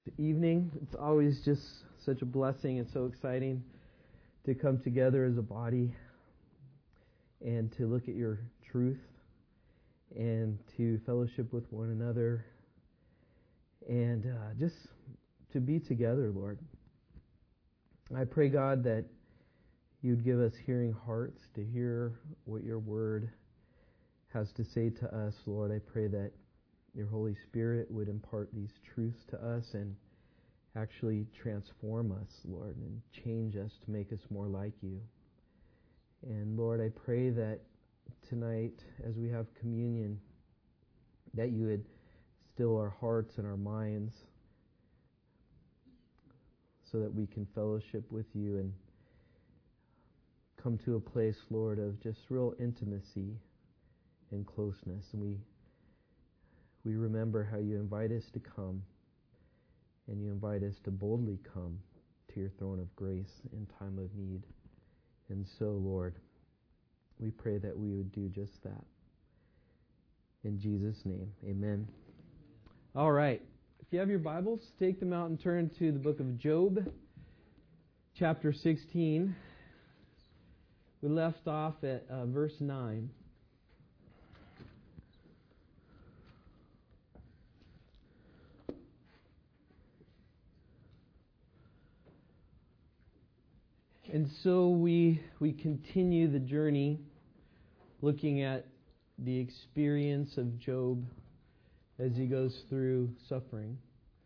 Evening. It's always just such a blessing and so exciting to come together as a body and to look at your truth and to fellowship with one another and just to be together, Lord. I pray, God, that you'd give us hearing hearts to hear what your word has to say to us, Lord. I pray that your Holy Spirit would impart these truths to us and actually transform us, Lord, and change us to make us more like you. And Lord, I pray that tonight, as we have communion, that you would still our hearts and our minds so that we can fellowship with you and come to a place, Lord, of just real intimacy and closeness. And we remember how you invite us to come, and you invite us to boldly come to your throne of grace in time of need. And so, Lord, we pray that we would do just that. In Jesus' name, amen. All right. If you have your Bibles, take them out and turn to the book of Job, chapter 16. We left off at verse 9. And so we continue the journey looking at the experience of Job as he goes through suffering.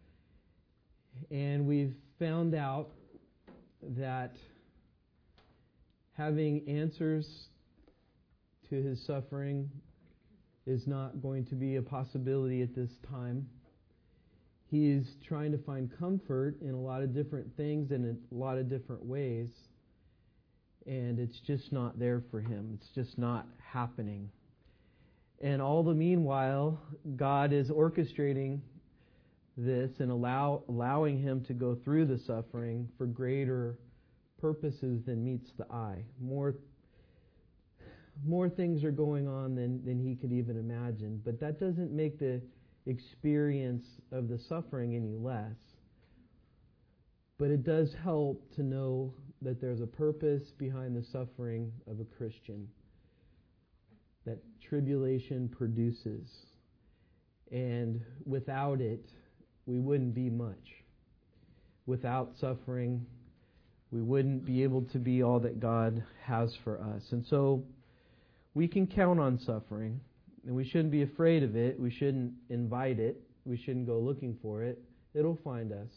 And we've found out that having answers to his suffering is not going to be a possibility at this time. He's trying to find comfort in a lot of different things and in a lot of different ways. And it's just not there for him. It's just not happening. And all the meanwhile, God is orchestrating this and allowing him to go through the suffering for greater purposes than meets the eye. More things are going on than he could even imagine. But that doesn't make the experience of the suffering any less. But it does help to know that there's a purpose behind the suffering of a Christian that tribulation produces. And without it, we wouldn't be much. Without suffering, we wouldn't be able to be all that God has for us. And so we can count on suffering, and we shouldn't be afraid of it. We shouldn't invite it. We shouldn't go looking for it. It'll find us.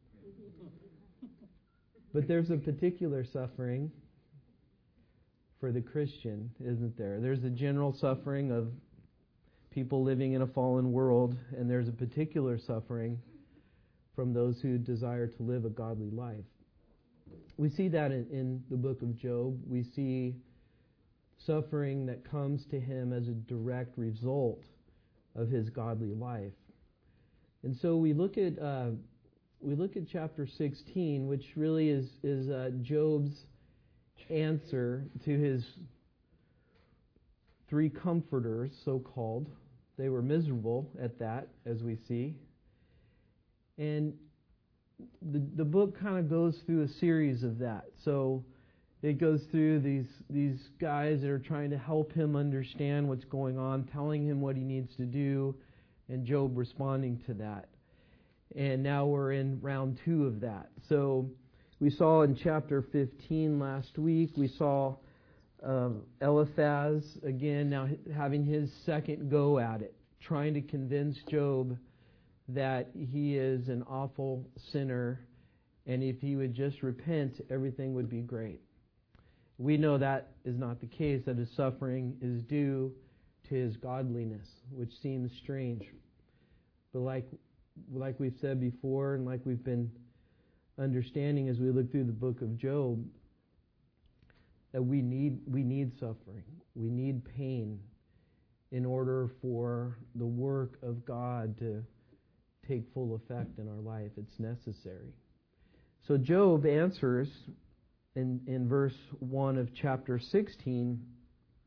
But there's a particular suffering for the Christian, isn't there? There's the general suffering of people living in a fallen world, and there's a particular suffering from those who desire to live a godly life. We see that in the book of Job. We see suffering that comes to him as a direct result of his godly life. And so we look at chapter 16, which really is Job's answer to his three comforters, so-called. They were miserable at that, as we see. And the book kind of goes through a series of that. So it goes through these guys that are trying to help him understand what's going on, telling him what he needs to do, and Job responding to that. And now we're in round 2 of that. So we saw in chapter 15 last week, we saw Eliphaz, again, now having his second go at it, trying to convince Job that he is an awful sinner, and if he would just repent, everything would be great. We know that is not the case, that his suffering is due to his godliness, which seems strange. But like we've said before, and like we've been understanding as we look through the book of Job, that we need suffering. We need pain in order for the work of God to take full effect in our life. It's necessary. So Job answers in verse 1 of chapter 16,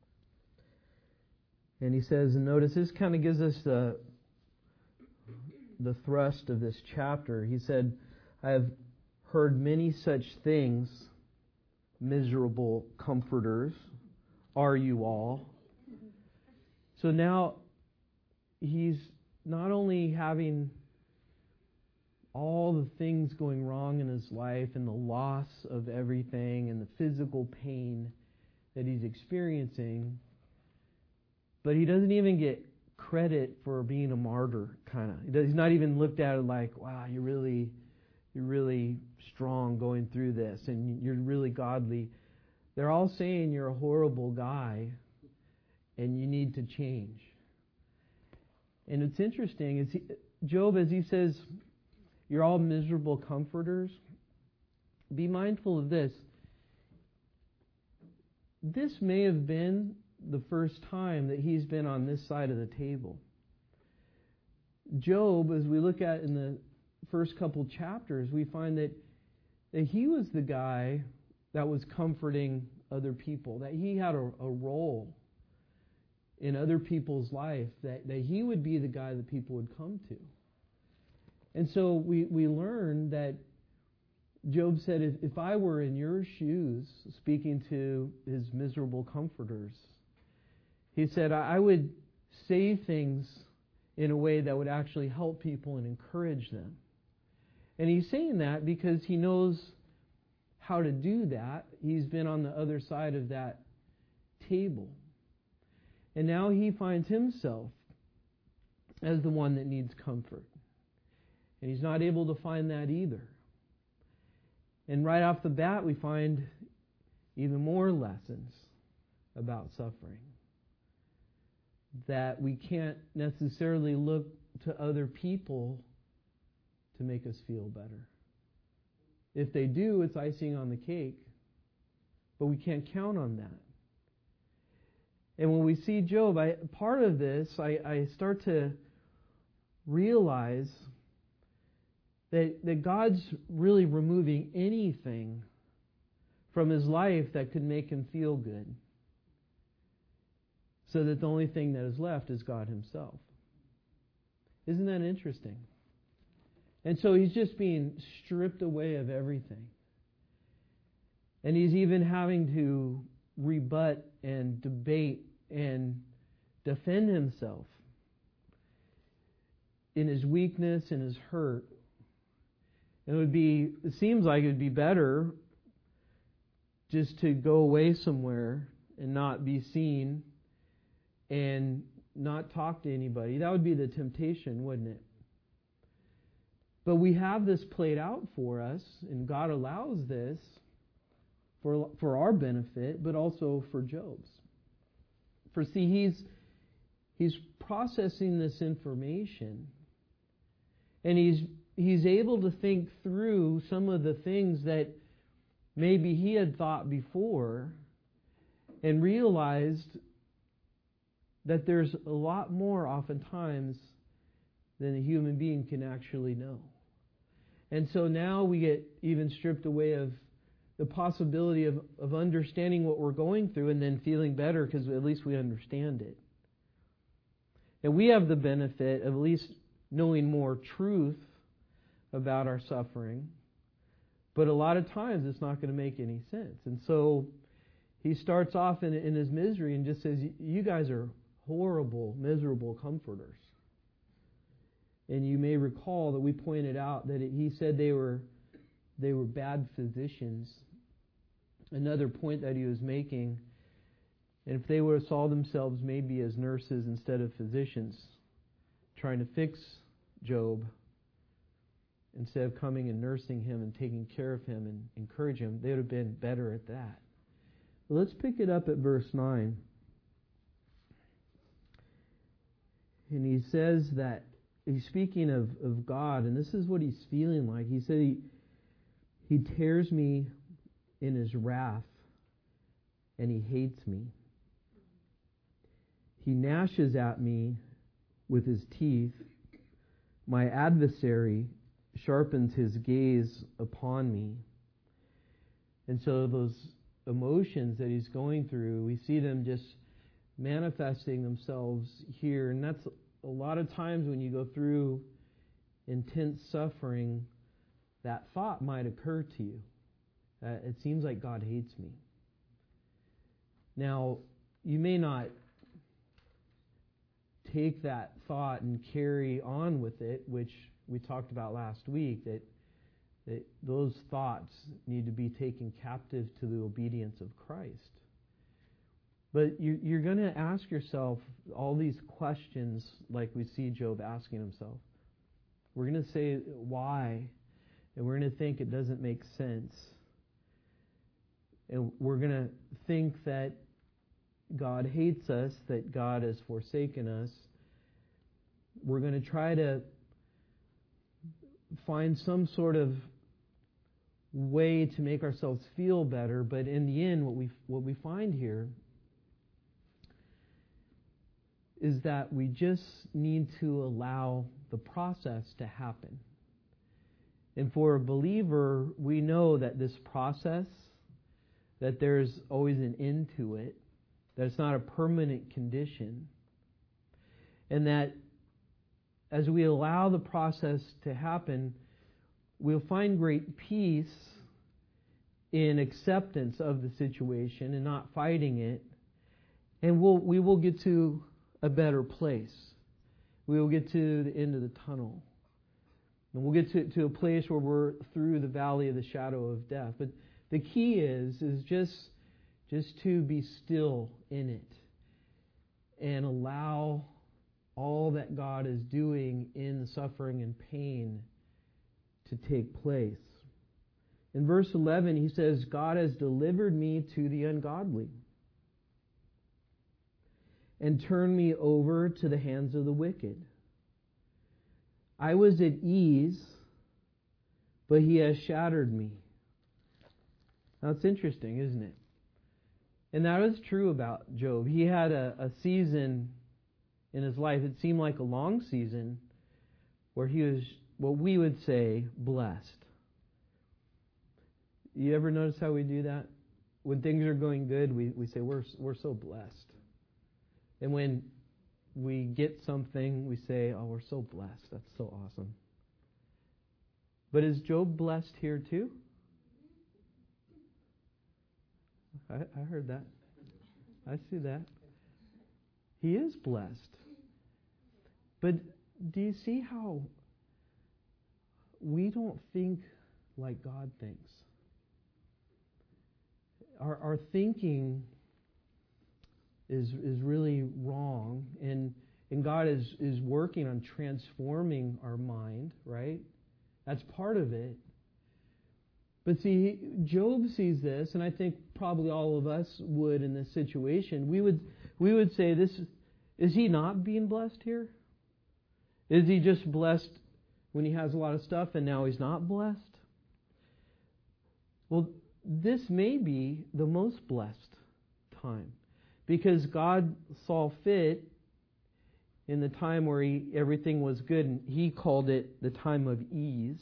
and he says, and notice this kind of gives us the thrust of this chapter. He said, I have heard many such things, miserable comforters, are you all? So now he's not only having all the things going wrong in his life and the loss of everything and the physical pain that he's experiencing, but he doesn't even get credit for being a martyr, kind of. He's not even looked at it like, wow, you're really strong going through this, and you're really godly. They're all saying you're a horrible guy, and you need to change. And it's interesting, is Job, as he says, you're all miserable comforters, be mindful of this. This may have been the first time that he's been on this side of the table. Job, as we look at in the first couple chapters, we find that he was the guy that was comforting other people, that he had a role in other people's life, that he would be the guy that people would come to. And so we learn that Job said, if I were in your shoes, speaking to his miserable comforters, he said, I would say things in a way that would actually help people and encourage them. And he's saying that because he knows how to do that. He's been on the other side of that table. And now he finds himself as the one that needs comfort. And he's not able to find that either. And right off the bat, we find even more lessons about suffering. That we can't necessarily look to other people to make us feel better. If they do, it's icing on the cake. But we can't count on that. And when we see Job, part of this, I start to realize that God's really removing anything from his life that could make him feel good. So that the only thing that is left is God himself. Isn't that interesting? And so he's just being stripped away of everything. And he's even having to rebut and debate and defend himself in his weakness and his hurt. It seems like it would be better just to go away somewhere and not be seen and not talk to anybody. That would be the temptation, wouldn't it? But we have this played out for us, and God allows this for our benefit, but also for Job's. For see, he's processing this information, and he's able to think through some of the things that maybe he had thought before, and realized that there's a lot more oftentimes than a human being can actually know. And so now we get even stripped away of the possibility of understanding what we're going through and then feeling better because at least we understand it. And we have the benefit of at least knowing more truth about our suffering. But a lot of times it's not going to make any sense. And so he starts off in his misery and just says, you guys are horrible, miserable comforters. And you may recall that we pointed out that he said they were bad physicians. Another point that he was making, and if they would have saw themselves maybe as nurses instead of physicians, trying to fix Job, instead of coming and nursing him and taking care of him and encourage him, they would have been better at that. Well, let's pick it up at verse 9. And he says that he's speaking of God, and this is what he's feeling like. He said he tears me in his wrath, and he hates me. He gnashes at me with his teeth. My adversary sharpens his gaze upon me. And so those emotions that he's going through, we see them just manifesting themselves here. And that's a lot of times when you go through intense suffering, that thought might occur to you. It seems like God hates me. Now, you may not take that thought and carry on with it, which we talked about last week, that those thoughts need to be taken captive to the obedience of Christ. But you're going to ask yourself all these questions like we see Job asking himself. We're going to say why, and we're going to think it doesn't make sense. And we're going to think that God hates us, that God has forsaken us. We're going to try to find some sort of way to make ourselves feel better, but in the end, what we find here is that we just need to allow the process to happen. And for a believer, we know that this process, that there's always an end to it, that it's not a permanent condition, and that as we allow the process to happen, we'll find great peace in acceptance of the situation and not fighting it, and we will get to a better place. We will get to the end of the tunnel. And we'll get to a place where we're through the valley of the shadow of death. But the key is just to be still in it and allow all that God is doing in the suffering and pain to take place. In verse 11, he says, God has delivered me to the ungodly and turned me over to the hands of the wicked. I was at ease, but he has shattered me. Now it's interesting, isn't it? And that is true about Job. He had a season in his life, it seemed like a long season, where he was, what we would say, blessed. You ever notice how we do that? When things are going good, we say, we're so blessed. And when we get something, we say, oh, we're so blessed. That's so awesome. But is Job blessed here too? I heard that. I see that. He is blessed. But do you see how we don't think like God thinks? Our thinking is really wrong, and God is working on transforming our mind, right? That's part of it. But see, Job sees this, and I think probably all of us would in this situation. We would say, this is he not being blessed here? Is he just blessed when he has a lot of stuff and now he's not blessed? Well, this may be the most blessed time, because God saw fit in the time where everything was good, and he called it the time of ease.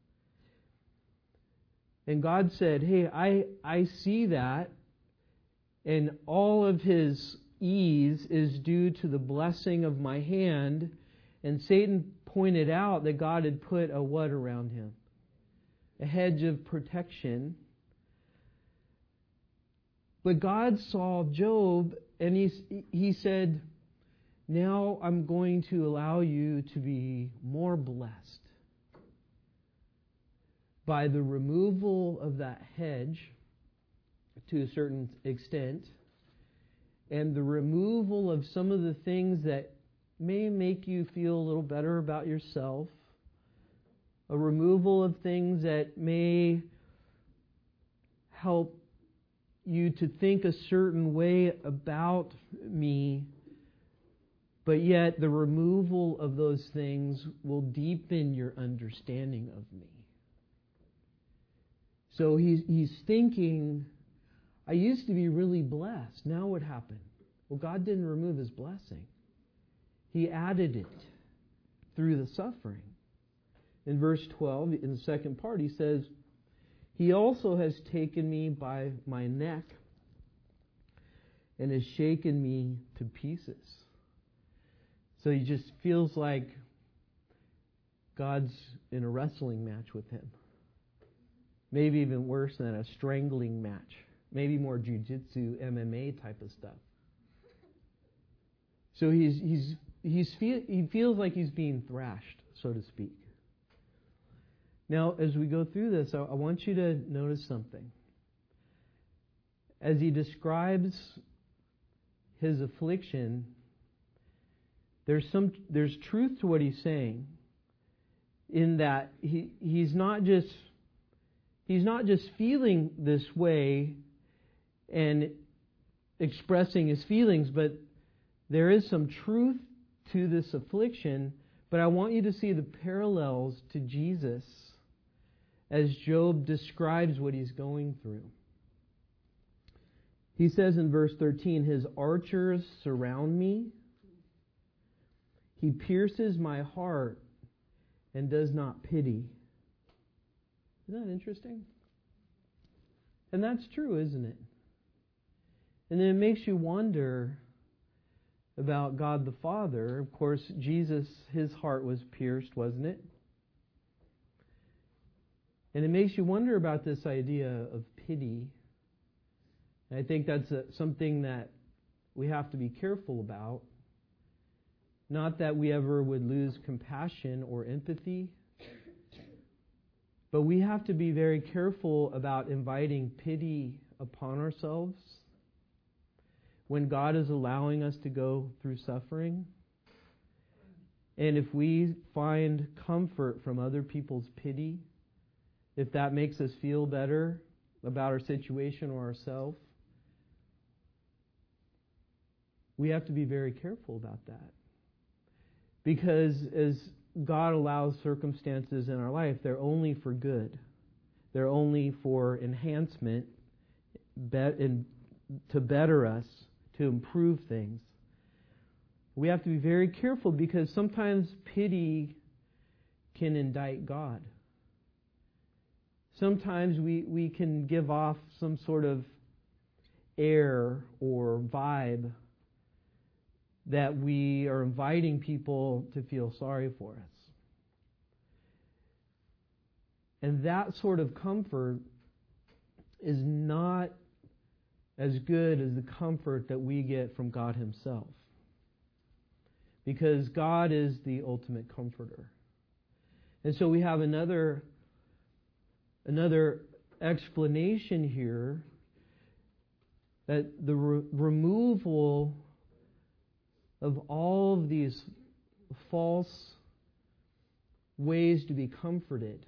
And God said, hey, I see that, and all of his ease is due to the blessing of my hand. And Satan pointed out that God had put a what around him? A hedge of protection. But God saw Job, and he said, now I'm going to allow you to be more blessed by the removal of that hedge to a certain extent, and the removal of some of the things that may make you feel a little better about yourself, a removal of things that may help you to think a certain way about me, but yet the removal of those things will deepen your understanding of me. So he's thinking, I used to be really blessed. Now what happened? Well, God didn't remove his blessing. He added it through the suffering. In verse 12, in the second part, he says, he also has taken me by my neck and has shaken me to pieces. So he just feels like God's in a wrestling match with him. Maybe even worse than a strangling match. Maybe more jiu-jitsu, MMA type of stuff. So he feels like he's being thrashed, so to speak. Now, as we go through this, I want you to notice something. As he describes his affliction, there's truth to what he's saying, in that he's not just feeling this way and expressing his feelings, but there is some truth to this affliction. But I want you to see the parallels to Jesus as Job describes what he's going through. He says in verse 13, his archers surround me. He pierces my heart and does not pity. Isn't that interesting? And that's true, isn't it? And then it makes you wonder about God the Father. Of course, Jesus, his heart was pierced, wasn't it? And it makes you wonder about this idea of pity. And I think that's something that we have to be careful about. Not that we ever would lose compassion or empathy, but we have to be very careful about inviting pity upon ourselves when God is allowing us to go through suffering. And if we find comfort from other people's pity, if that makes us feel better about our situation or ourselves, we have to be very careful about that. Because as God allows circumstances in our life, they're only for good. They're only for enhancement, to better us, to improve things. We have to be very careful, because sometimes pity can indict God. Sometimes we can give off some sort of air or vibe that we are inviting people to feel sorry for us. And that sort of comfort is not as good as the comfort that we get from God himself. Because God is the ultimate comforter. And so we have another explanation here, that the removal of all of these false ways to be comforted.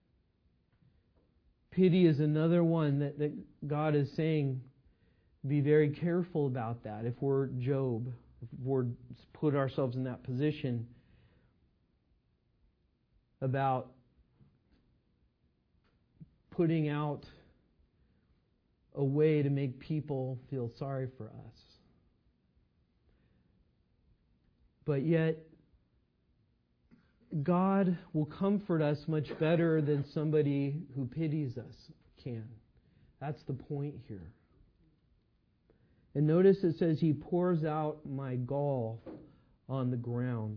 Pity is another one that God is saying, be very careful about that. If we're Job, if we're put ourselves in that position, about putting out a way to make people feel sorry for us. But yet, God will comfort us much better than somebody who pities us can. That's the point here. And notice it says, he pours out my gall on the ground.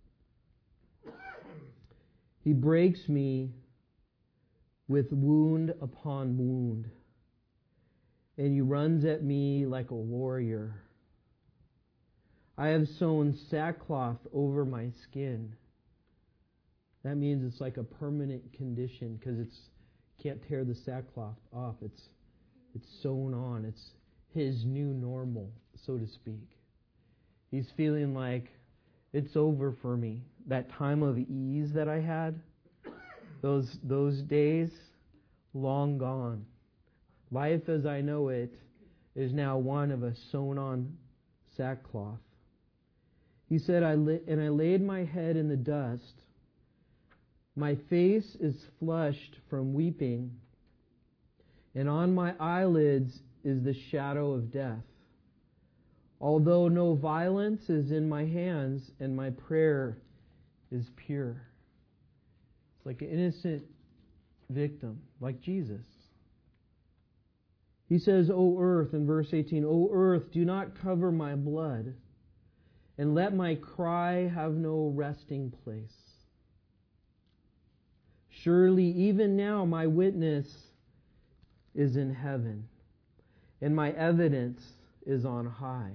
He breaks me with wound upon wound. And he runs at me like a warrior. I have sewn sackcloth over my skin. That means it's like a permanent condition, because can't tear the sackcloth off. It's sewn on. It's his new normal, so to speak. He's feeling like it's over for me. That time of ease that I had, those days, long gone. Life as I know it is now one of a sewn on sackcloth. He said, and I laid my head in the dust. My face is flushed from weeping, and on my eyelids is the shadow of death. Although no violence is in my hands, and my prayer is pure. It's like an innocent victim, like Jesus. He says, O earth, in verse 18, O earth, do not cover my blood, and let my cry have no resting place. Surely even now my witness is in heaven, and my evidence is on high.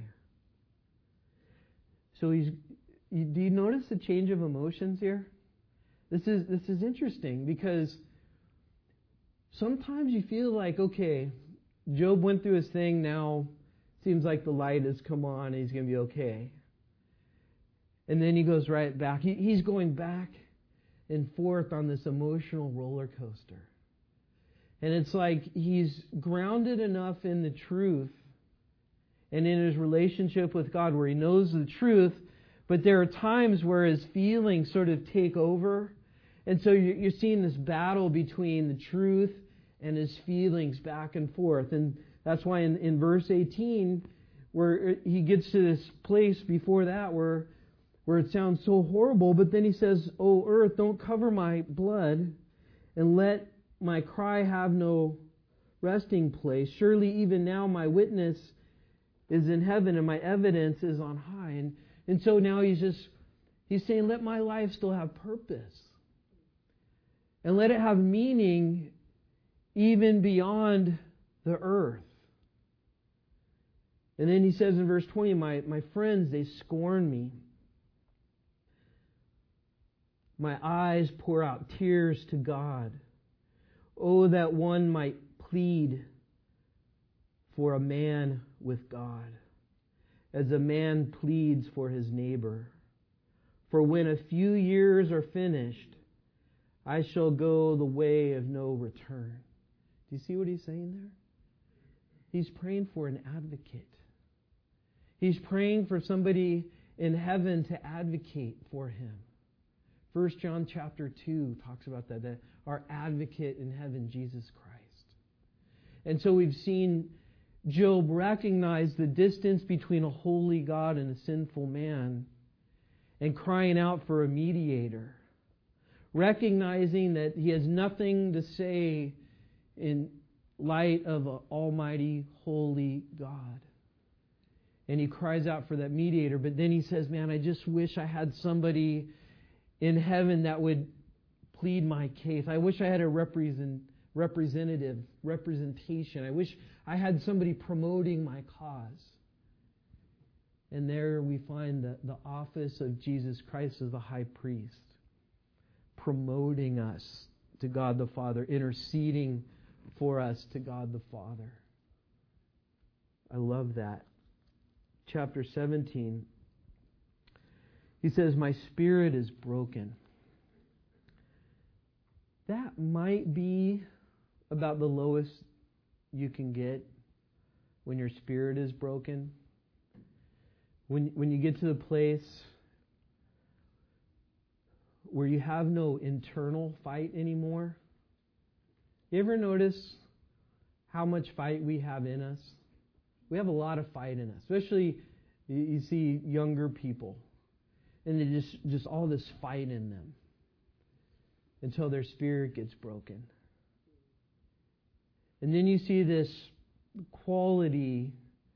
So do you notice the change of emotions here? This is interesting, because sometimes you feel like, okay, Job went through his thing, now seems like the light has come on and he's going to be okay. And then he goes right back. He's going back and forth on this emotional roller coaster. And it's like he's grounded enough in the truth and in his relationship with God where he knows the truth, but there are times where his feelings sort of take over. And so you're seeing this battle between the truth and his feelings back and forth. And that's why in verse 18, where he gets to this place before that where it sounds so horrible, but then he says, "O earth, don't cover my blood, and let my cry have no resting place. Surely even now my witness is in heaven, and my evidence is on high." And so now he's saying, let my life still have purpose. And let it have meaning even beyond the earth. And then he says in verse 20, my friends, they scorn me. My eyes pour out tears to God. Oh, that one might plead for a man with God, as a man pleads for his neighbor. For when a few years are finished, I shall go the way of no return. Do you see what he's saying there? He's praying for an advocate. He's praying for somebody in heaven to advocate for him. 1 John chapter 2 talks about that our advocate in heaven, Jesus Christ. And so we've seen Job recognize the distance between a holy God and a sinful man and crying out for a mediator. Recognizing that he has nothing to say in light of an almighty, holy God. And he cries out for that mediator. But then he says, man, I just wish I had somebody in heaven that would plead my case. I wish I had a representation. I wish I had somebody promoting my cause. And there we find the office of Jesus Christ as the high priest, promoting us to God the Father, interceding for us to God the Father. I love that. Chapter 17. He says, my spirit is broken. That might be about the lowest you can get when your spirit is broken. When you get to the place where you have no internal fight anymore. You ever notice how much fight we have in us? We have a lot of fight in us. Especially you see younger people. And there's just all this fight in them until their spirit gets broken. And then you see this quality.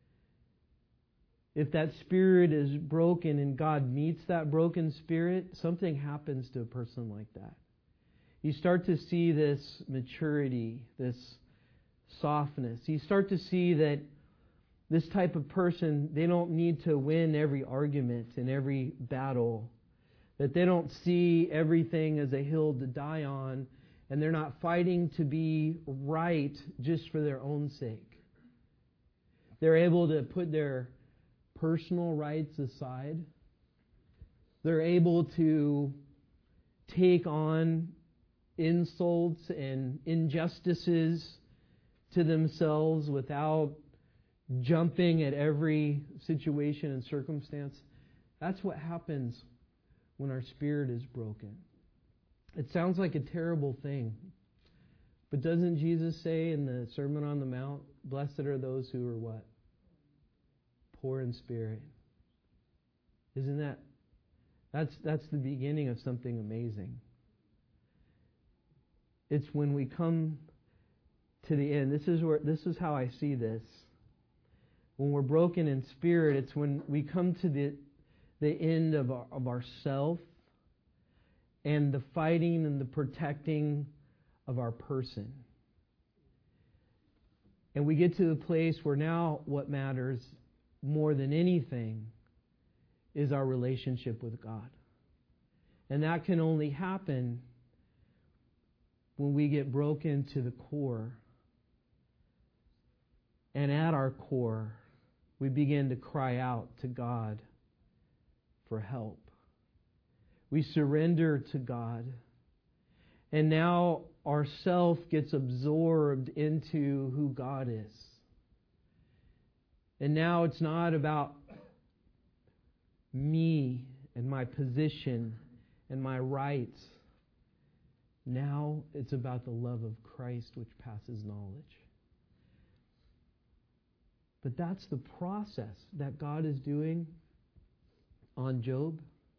If that spirit is broken and God meets that broken spirit, something happens to a person like that. You start to see this maturity, this softness. You start to see that this type of person, they don't need to win every argument and every battle. That they don't see everything as a hill to die on, and they're not fighting to be right just for their own sake. They're able to put their personal rights aside. They're able to take on insults and injustices to themselves without jumping at every situation and circumstance. That's what happens when our spirit is broken. It sounds like a terrible thing. But doesn't Jesus say in the Sermon on the Mount, blessed are those who are what? Poor in spirit. Isn't that's the beginning of something amazing. It's when we come to the end. This is how I see this. When we're broken in spirit, it's when we come to the end of ourself, and the fighting and the protecting of our person. And we get to the place where now what matters more than anything is our relationship with God. And that can only happen when we get broken to the core. And at our core, we begin to cry out to God for help. We surrender to God. And now our self gets absorbed into who God is. And now it's not about me and my position and my rights. Now it's about the love of Christ which passes knowledge. But that's the process that God is doing on Job.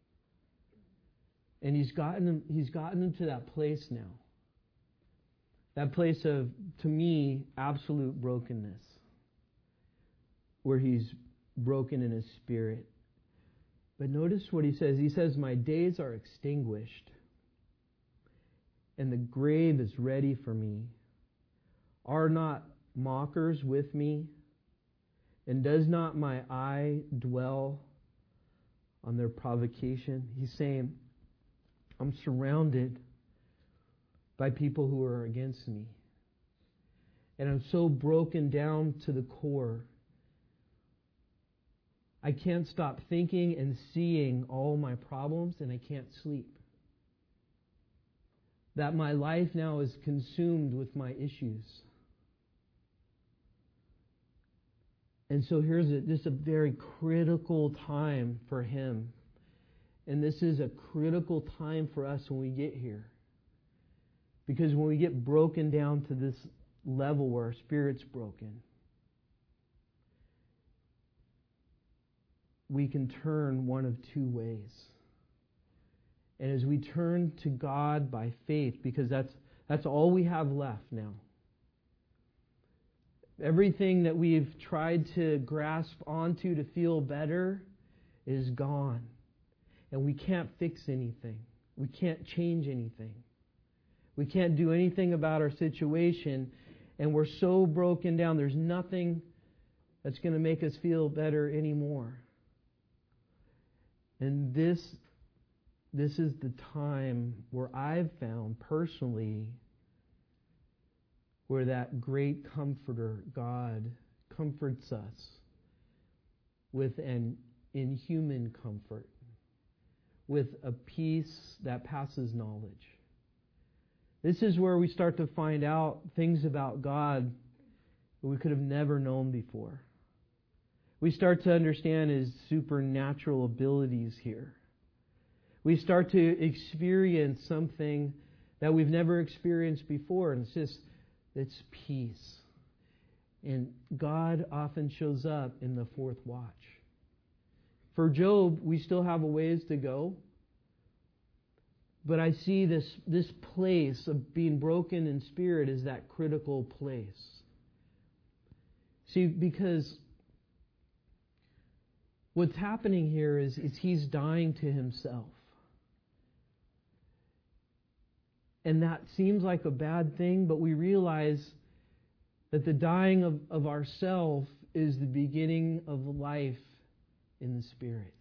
And he's gotten him to that place now. That place of, to me, absolute brokenness. Where he's broken in his spirit. But notice what he says. He says, my days are extinguished, and the grave is ready for me. Are not mockers with me? And does not my eye dwell on their provocation? He's saying, I'm surrounded by people who are against me. And I'm so broken down to the core. I can't stop thinking and seeing all my problems, and I can't sleep. That my life now is consumed with my issues. And so here's just a very critical time for him. And this is a critical time for us when we get here. Because when we get broken down to this level where our spirit's broken, we can turn one of two ways. And as we turn to God by faith, because that's all we have left now. Everything that we've tried to grasp onto to feel better is gone. And we can't fix anything. We can't change anything. We can't do anything about our situation. And we're so broken down, there's nothing that's going to make us feel better anymore. And this is the time where I've found personally where that great comforter, God, comforts us with an inhuman comfort, with a peace that passes knowledge. This is where we start to find out things about God that we could have never known before. We start to understand His supernatural abilities here. We start to experience something that we've never experienced before, and it's peace. And God often shows up in the fourth watch. For Job, we still have a ways to go. But I see this place of being broken in spirit is that critical place. See, because what's happening here is he's dying to himself. And that seems like a bad thing, but we realize that the dying of ourself is the beginning of life in the Spirit.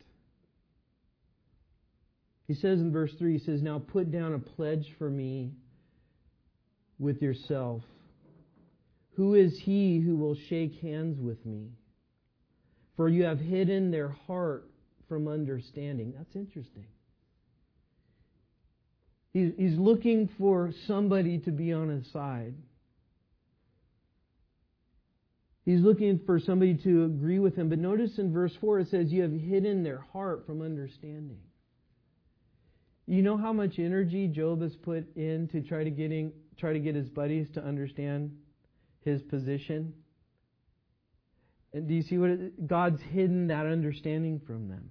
He says in verse 3, he says, now put down a pledge for me with yourself. Who is he who will shake hands with me? For you have hidden their heart from understanding. That's interesting. He's looking for somebody to be on his side. He's looking for somebody to agree with him. But notice in verse 4 it says, you have hidden their heart from understanding. You know how much energy Job has put in to try to get his buddies to understand his position? And do you see what God's hidden that understanding from them?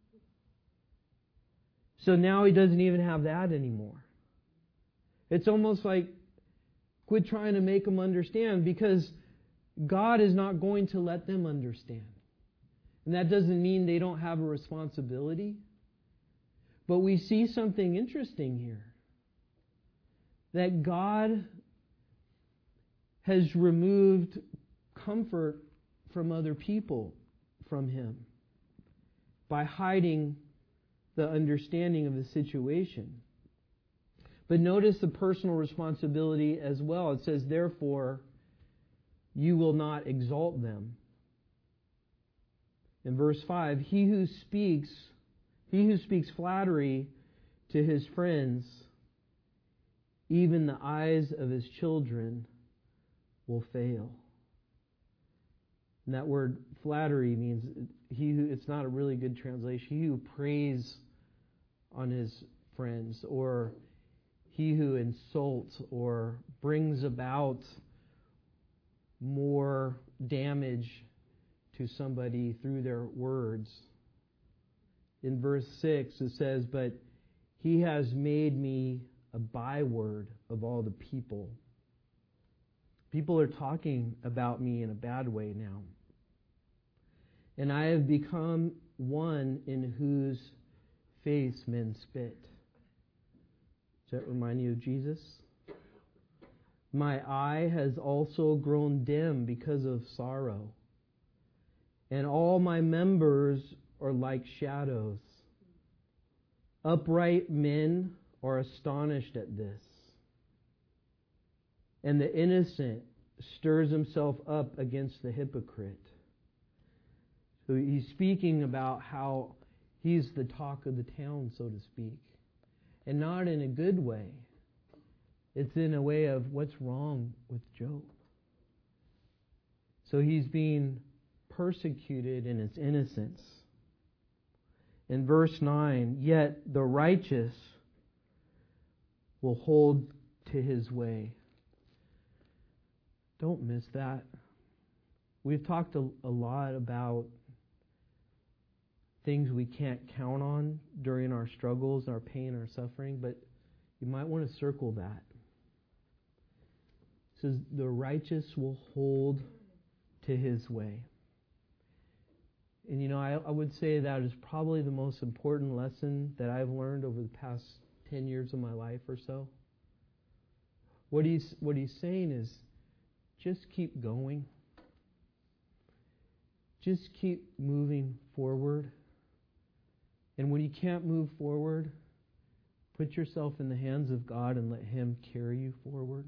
So now he doesn't even have that anymore. It's almost like quit trying to make them understand, because God is not going to let them understand. And that doesn't mean they don't have a responsibility. But we see something interesting here. That God has removed comfort from other people from him by hiding the understanding of the situation. But notice the personal responsibility as well. It says, therefore, you will not exalt them. In verse 5, he who speaks flattery to his friends, even the eyes of his children will fail. And that word flattery means it's not a really good translation. He who preys on his friends, or he who insults or brings about more damage to somebody through their words. In verse 6 it says, but he has made me a byword of all the people. People are talking about me in a bad way now. And I have become one in whose face men spit. Does that remind you of Jesus? My eye has also grown dim because of sorrow, and all my members are like shadows. Upright men are astonished at this, and the innocent stirs himself up against the hypocrite. So he's speaking about how he's the talk of the town, so to speak. And not in a good way. It's in a way of what's wrong with Job. So he's being persecuted in his innocence. In verse 9, yet the righteous will hold to his way. Don't miss that. We've talked a lot about things we can't count on during our struggles, our pain, our suffering, but you might want to circle that. It says, the righteous will hold to his way. And I would say that is probably the most important lesson that I've learned over the past 10 years of my life or so. What he's saying is, just keep going. Just keep moving forward. And when you can't move forward, put yourself in the hands of God and let him carry you forward.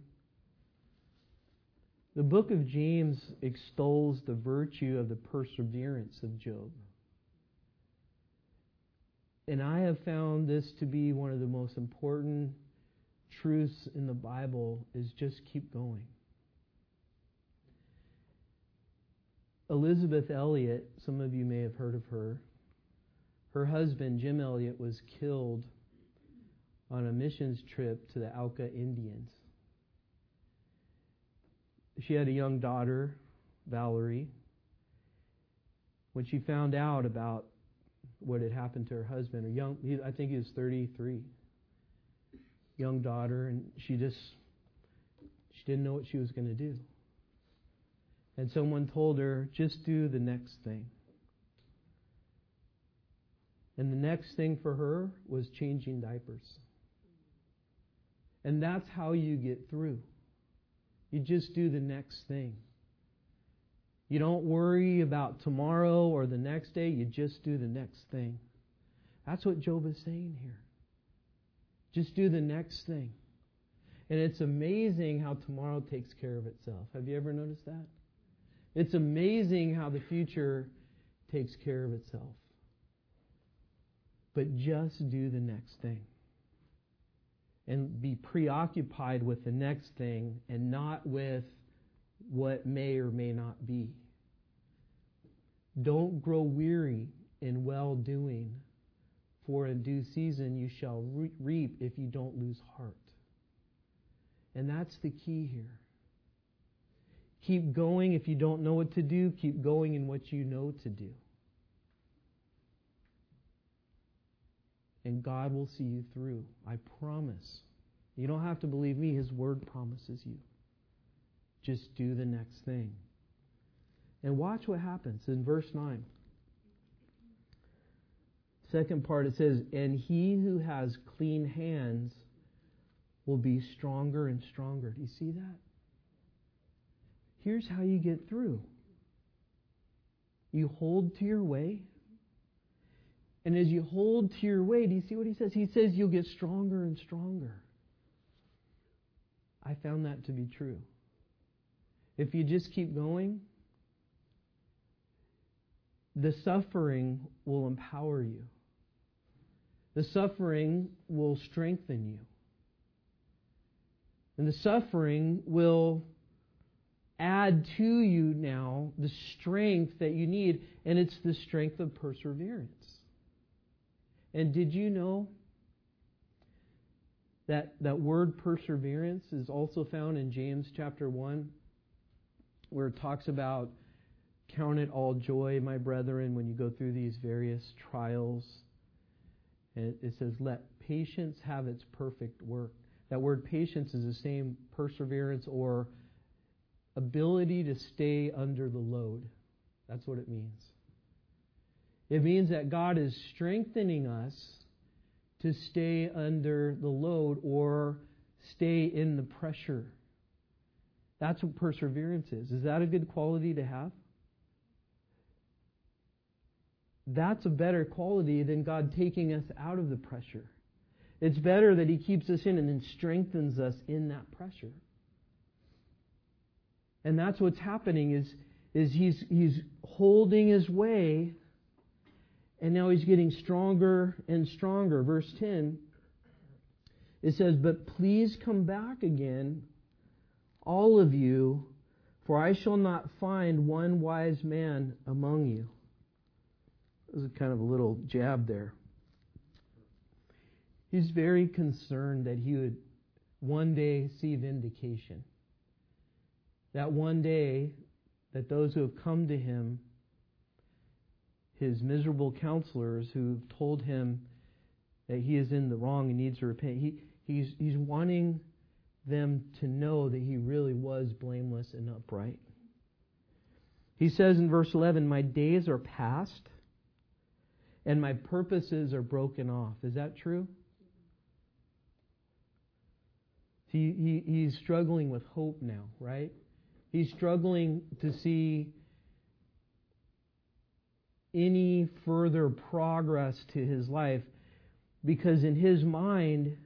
The book of James extols the virtue of the perseverance of Job. And I have found this to be one of the most important truths in the Bible, is just keep going. Elisabeth Elliot, some of you may have heard of her. Her husband, Jim Elliot, was killed on a missions trip to the Auca Indians. She had a young daughter, Valerie. When she found out about what had happened to her husband, I think he was 33, young daughter, and she didn't know what she was going to do. And someone told her, just do the next thing. And the next thing for her was changing diapers. And that's how you get through. You just do the next thing. You don't worry about tomorrow or the next day. You just do the next thing. That's what Job is saying here. Just do the next thing. And it's amazing how tomorrow takes care of itself. Have you ever noticed that? It's amazing how the future takes care of itself. But just do the next thing. And be preoccupied with the next thing and not with what may or may not be. Don't grow weary in well-doing, for in due season you shall reap if you don't lose heart. And that's the key here. Keep going if you don't know what to do. Keep going in what you know to do. And God will see you through. I promise. You don't have to believe me. His word promises you. Just do the next thing. And watch what happens in verse 9. It Second part, it says, and he who has clean hands will be stronger and stronger. Do you see that? Here's how you get through. You hold to your way. And as you hold to your way, do you see what he says? He says you'll get stronger and stronger. I found that to be true. If you just keep going, the suffering will empower you. The suffering will strengthen you. And the suffering will add to you now the strength that you need, and it's the strength of perseverance. And did you know that word perseverance is also found in James chapter 1, where it talks about count it all joy, my brethren, when you go through these various trials. And it says, let patience have its perfect work. That word patience is the same perseverance or ability to stay under the load. That's what it means. It means that God is strengthening us to stay under the load or stay in the pressure. That's what perseverance is. Is that a good quality to have? That's a better quality than God taking us out of the pressure. It's better that He keeps us in and then strengthens us in that pressure. And that's what's happening is He's holding His way, and now He's getting stronger and stronger. Verse 10, it says, but please come back again, all of you, for I shall not find one wise man among you. This is kind of a little jab there. He's very concerned that he would one day see vindication. That one day that those who have come to him, his miserable counselors who've told him that he is in the wrong and needs to repent, he's wanting them to know that he really was blameless and upright. He says in verse 11, my days are past and my purposes are broken off. Is that true? He's struggling with hope now, right? He's struggling to see any further progress to his life because in his mind,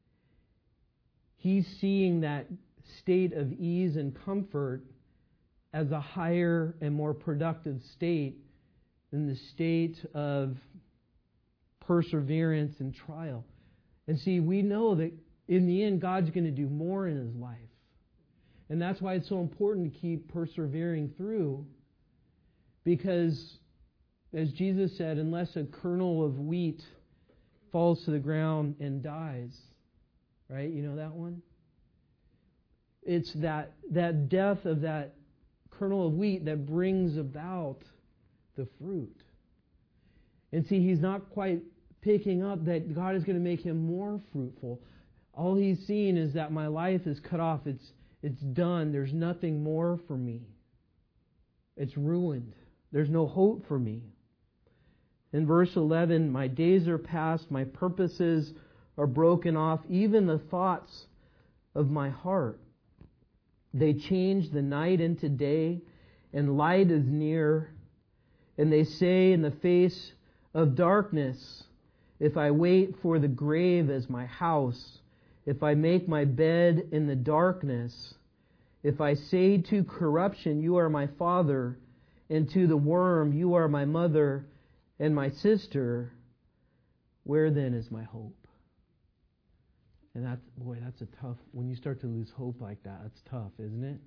he's seeing that state of ease and comfort as a higher and more productive state than the state of perseverance and trial. And see, we know that in the end, God's going to do more in his life. And that's why it's so important to keep persevering through. Because, as Jesus said, unless a kernel of wheat falls to the ground and dies, right? You know that one? It's that death of that kernel of wheat that brings about the fruit. And see, he's not quite picking up that God is going to make him more fruitful. All he's seeing is that my life is cut off. It's done. There's nothing more for me. It's ruined. There's no hope for me. In verse 11, my days are past, my purposes are broken off, even the thoughts of my heart. They change the night into day, and light is near. And they say in the face of darkness, if I wait for the grave as my house, if I make my bed in the darkness, if I say to corruption, you are my father, and to the worm, you are my mother and my sister, where then is my hope? And that's a tough, when you start to lose hope like that, that's tough, isn't it?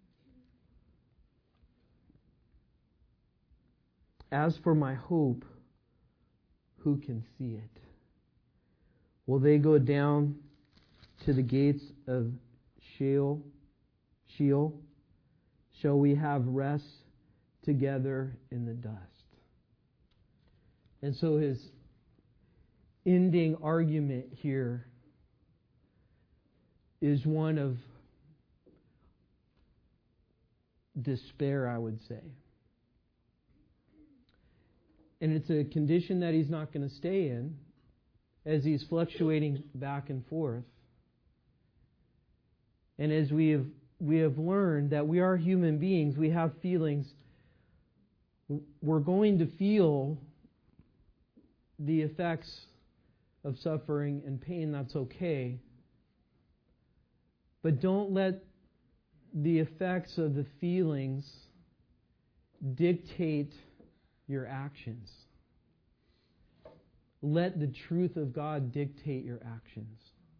As for my hope, who can see it? Will they go down to the gates of Sheol? Shall we have rest together in the dust? And so his ending argument here is one of despair, I would say. And it's a condition that he's not going to stay in as he's fluctuating back and forth. And as we have learned that we are human beings, we have feelings. We're going to feel the effects of suffering and pain. That's okay. But don't let the effects of the feelings dictate your actions. Let the truth of God dictate your actions.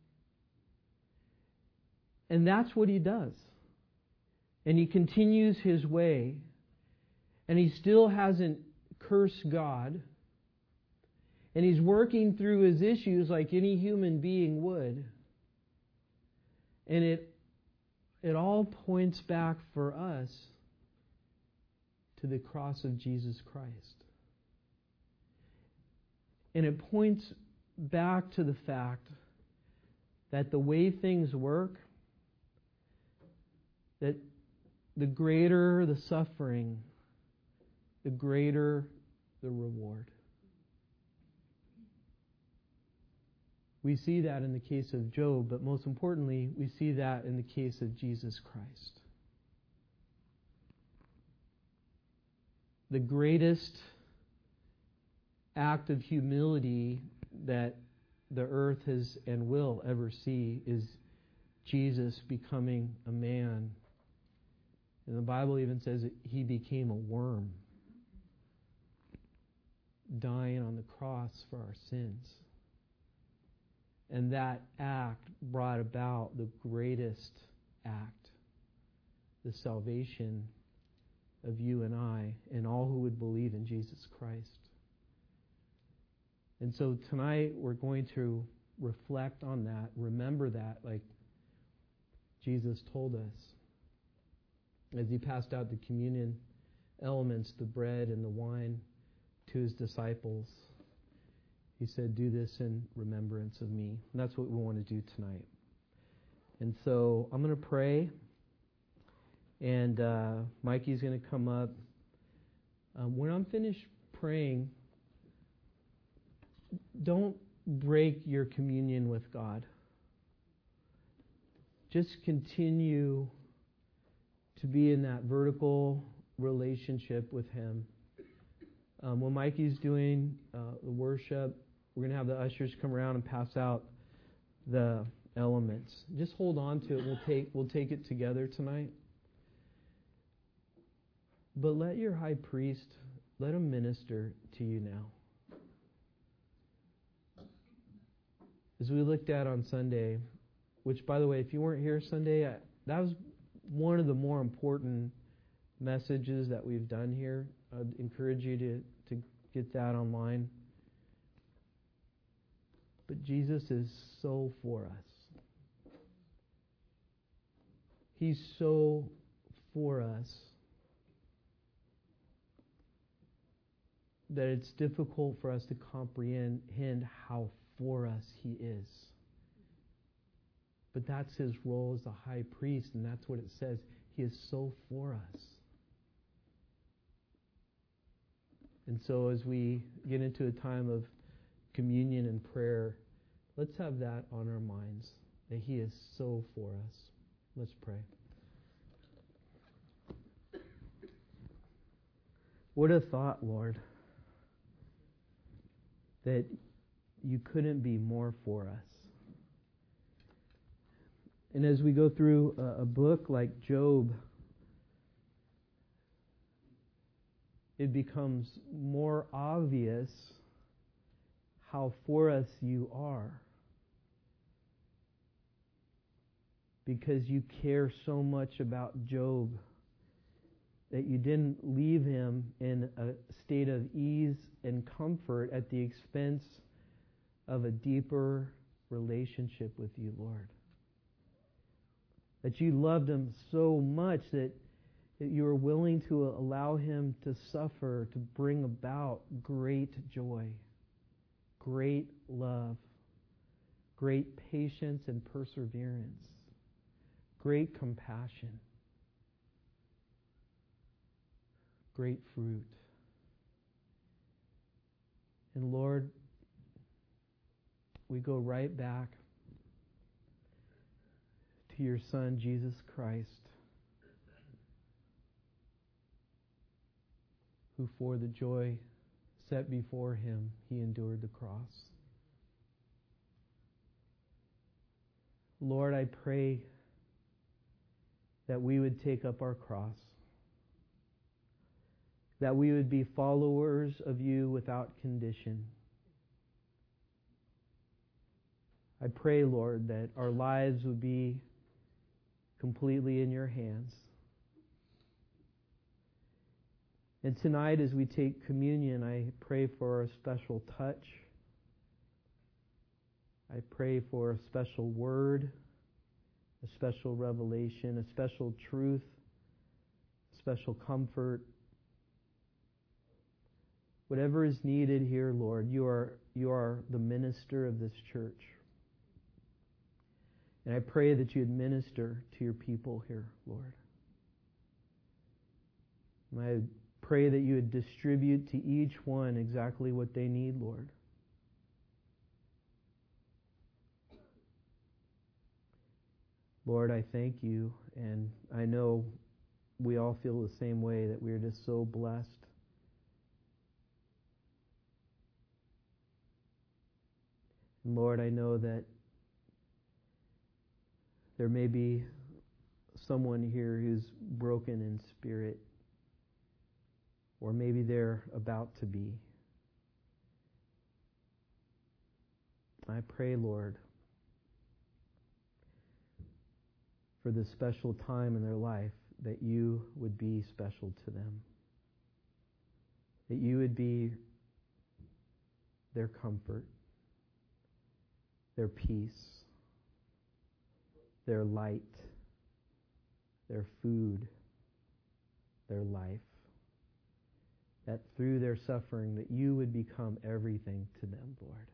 And that's what he does. And he continues his way. And he still hasn't cursed God. And he's working through his issues like any human being would. And it all points back for us to the cross of Jesus Christ. And it points back to the fact that the way things work, that the greater the suffering, the greater the reward. We see that in the case of Job, but most importantly, we see that in the case of Jesus Christ. The greatest act of humility that the earth has and will ever see is Jesus becoming a man. And the Bible even says that he became a worm, dying on the cross for our sins. And that act brought about the greatest act, the salvation of you and I and all who would believe in Jesus Christ. And so tonight we're going to reflect on that, remember that like Jesus told us. As he passed out the communion elements, the bread and the wine, to his disciples, he said, "Do this in remembrance of me." And that's what we want to do tonight. And so I'm going to pray, and Mikey's going to come up. When I'm finished praying, don't break your communion with God. Just continue to be in that vertical relationship with him. When Mikey's doing the worship, we're going to have the ushers come around and pass out the elements. Just hold on to it. We'll take it together tonight. But let your high priest, let him minister to you now. As we looked at on Sunday, which, by the way, if you weren't here Sunday, that was one of the more important messages that we've done here. I'd encourage you to get that online. But Jesus is so for us. He's so for us that it's difficult for us to comprehend how for us he is. But that's his role as a high priest, and that's what it says. He is so for us. And so as we get into a time of communion and prayer, let's have that on our minds, that he is so for us. Let's pray. What a thought, Lord, that you couldn't be more for us. And as we go through a book like Job, it becomes more obvious how for us you are. Because you care so much about Job that you didn't leave him in a state of ease and comfort at the expense of a deeper relationship with you, Lord. That you loved him so much that you were willing to allow him to suffer to bring about great joy, great love, great patience and perseverance, great compassion, great fruit. And Lord, we go right back to your Son, Jesus Christ, who for the joy set before him, he endured the cross. Lord, I pray that we would take up our cross, that we would be followers of you without condition. I pray, Lord, that our lives would be completely in your hands. And tonight, as we take communion, I pray for a special touch. I pray for a special word, a special revelation, a special truth, a special comfort. Whatever is needed here, Lord, you are the minister of this church. And I pray that you would minister to your people here, Lord. And I pray that you would distribute to each one exactly what they need, Lord. Lord, I thank you, and I know we all feel the same way, that we are just so blessed. And Lord, I know that there may be someone here who's broken in spirit, or maybe they're about to be. I pray, Lord, for this special time in their life, that you would be special to them, that you would be their comfort, their peace, their light, their food, their life, that through their suffering, that you would become everything to them, Lord.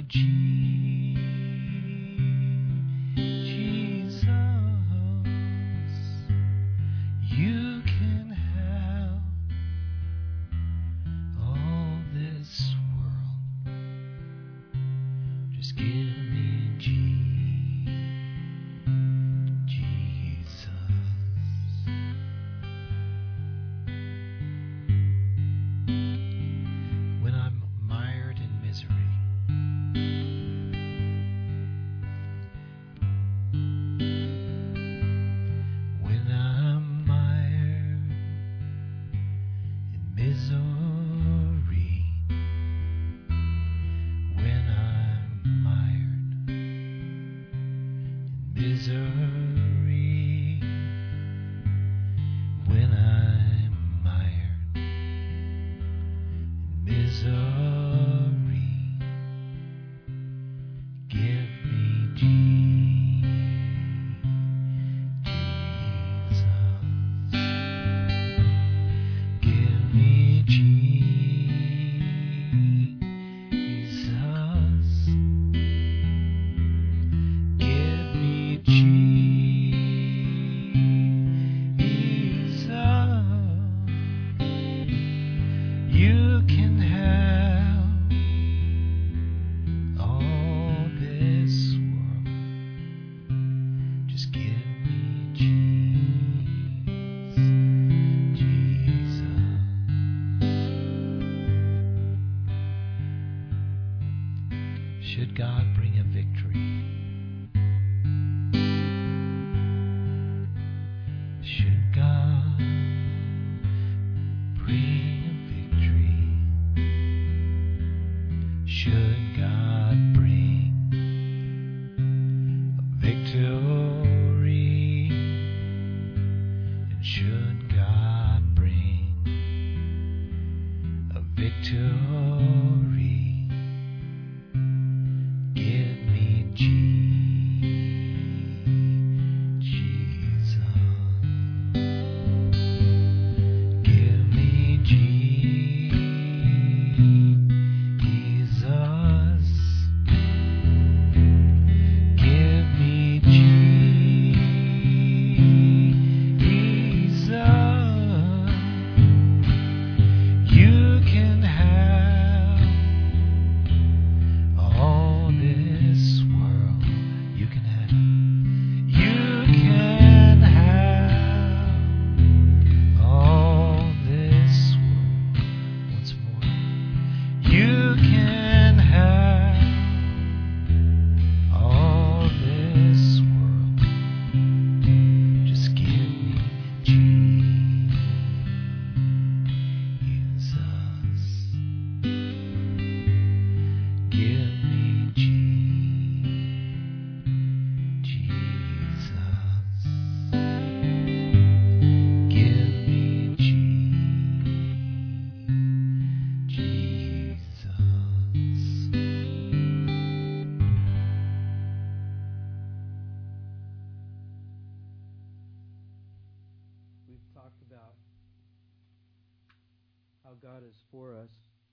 God is for us.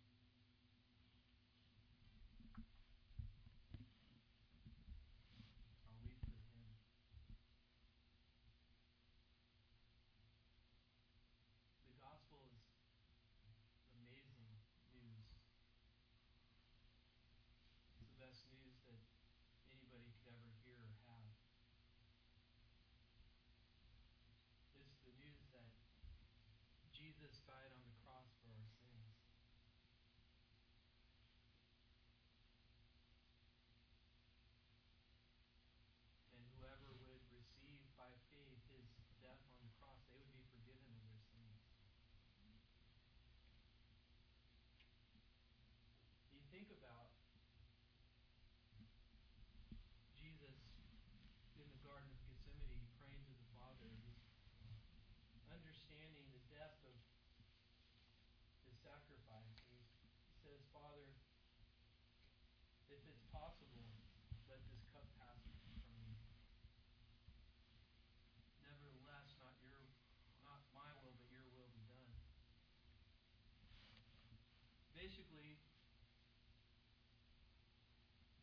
Are we for Him? The gospel is amazing news. It's the best news that anybody could ever hear or have. It's the news that Jesus died on the cross for our sins. And whoever would receive by faith His death on the cross, they would be forgiven of their sins. You think about Jesus in the Garden of Gethsemane praying to the Father. He's understanding the depth of His sacrifice. He says, Father, if it's possible, let this cup pass from me. Nevertheless, not my will, but your will be done. Basically,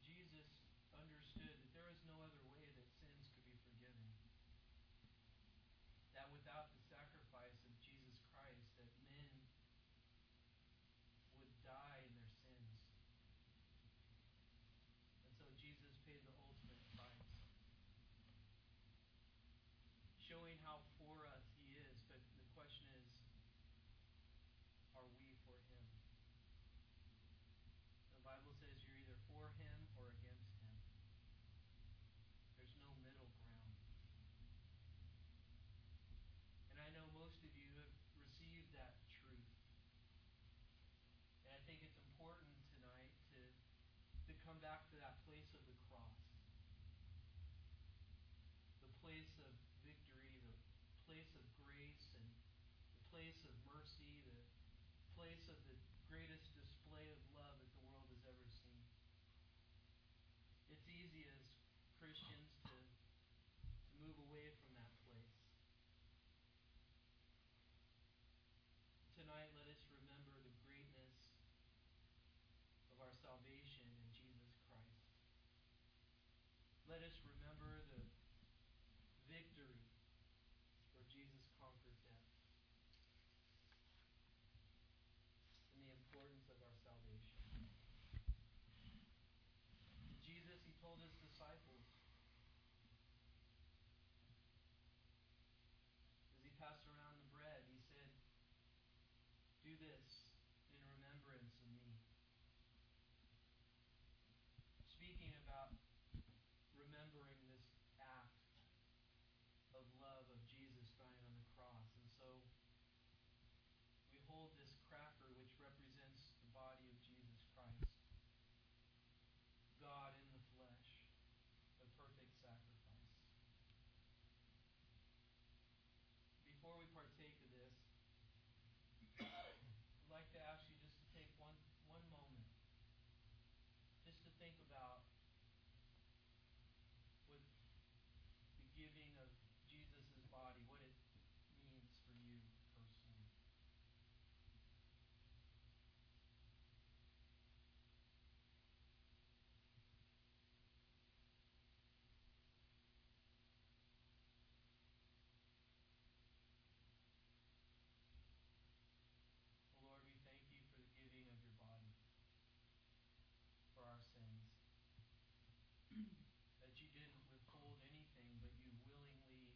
place of the cross, the place of victory, the place of grace, and the place of mercy, the place of the greatest display of love that the world has ever seen. It's easy as Christians to move away from that place. Tonight, let us remember the greatness of our salvation in Jesus Christ. Let us remember the victory where Jesus conquered death, and the importance of our salvation. Jesus, he told his disciples, as he passed around the bread, he said, "Do this in remembrance of me." Speaking about remembering this act of love of Jesus dying on the cross. And so we hold this cracker which represents the body of Jesus Christ, God in the flesh, a perfect sacrifice. Before we partake of this, I'd like to ask you just to take one moment just to think about what the giving of Jesus' body, what it means for you personally. Lord, we thank you for the giving of your body for our sins. That you didn't withhold anything, but you willingly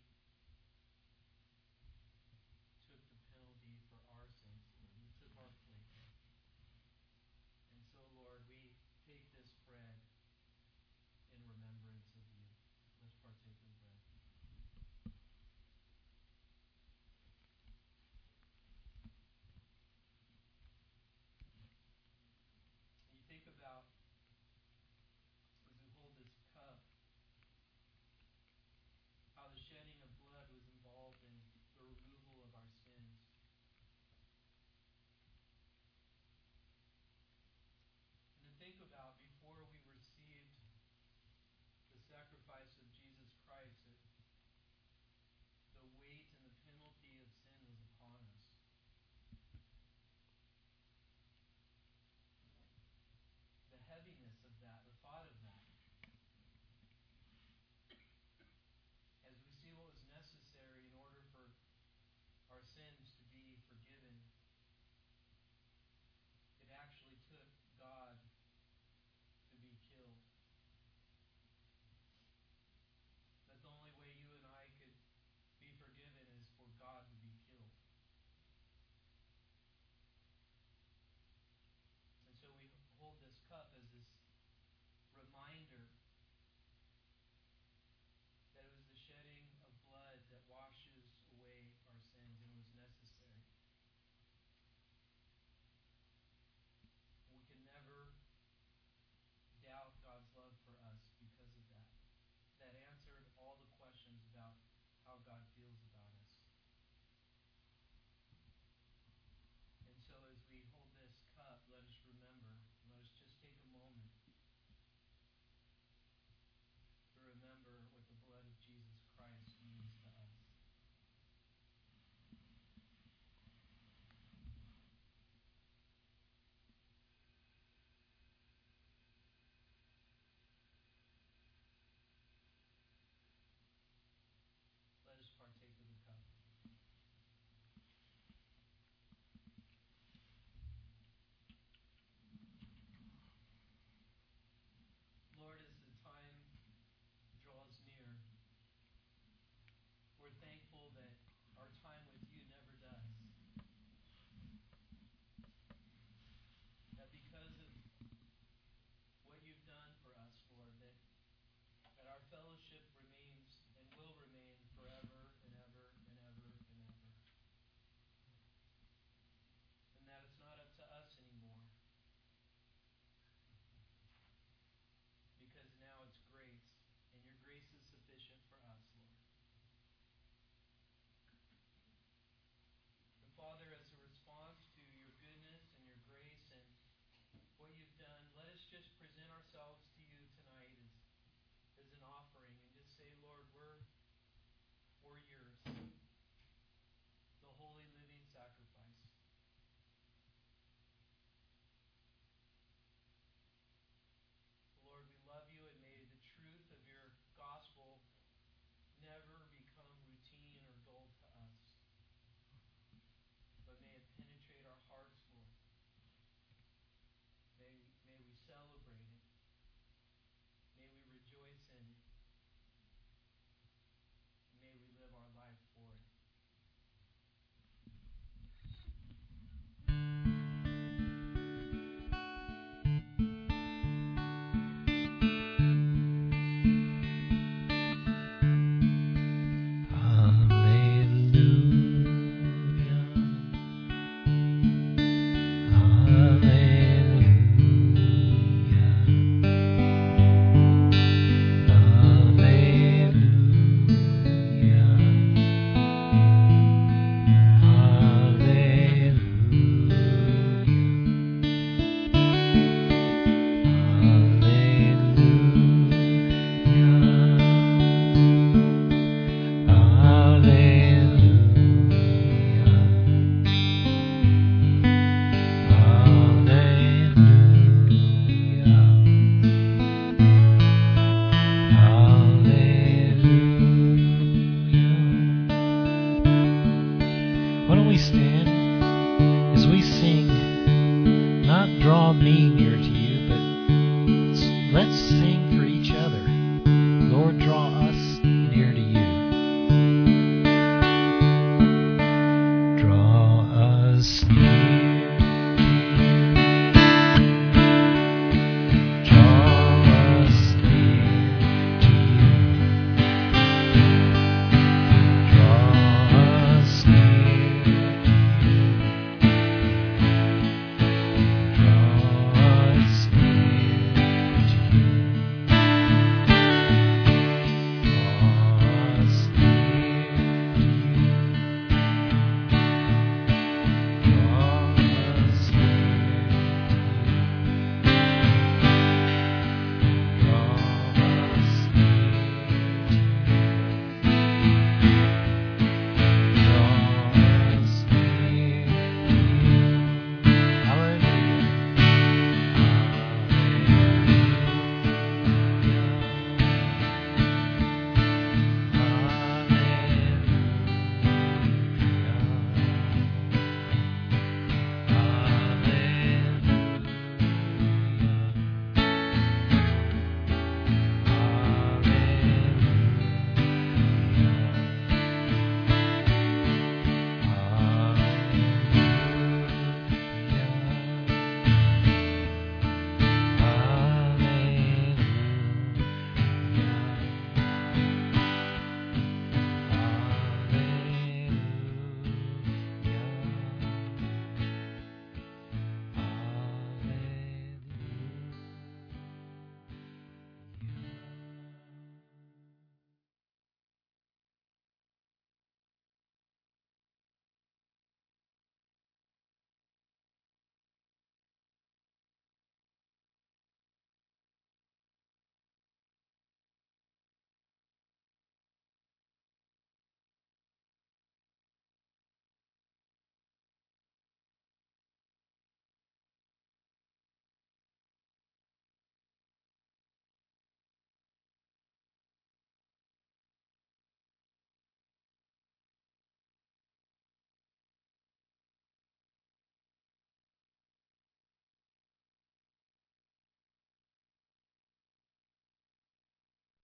took the penalty for our sins, Lord. You took our place. And so, Lord, we take this bread in remembrance of you. Let's partake of the bread. You think about, as we hold this cup, how the shedding of blood was involved in the removal of our sins. And to think about, before we received the sacrifice of Jesus Christ, that the weight and the penalty of sin was upon us. The heaviness of that, the thought of that. As we see what was necessary in order for our sins to be forgiven, it actually took God to be killed. That the only way you and I could be forgiven is for God to be killed. And so we hold this cup as this reminder that it was the shedding of blood that washes away our sins and was necessary. We can never doubt God's love for us because of that. That answered all the questions about how God feels about us. And so as we hold this cup, let us remember, let us just take a moment to remember what the blood of Jesus Christ means to us. Let us partake of the cup. Lord, as the time draws near, we're thankful that our time with you never does. That because of what you've done for us, Lord, that our fellowship remains and will remain forever and ever and ever and ever. And that it's not up to us anymore. Because offering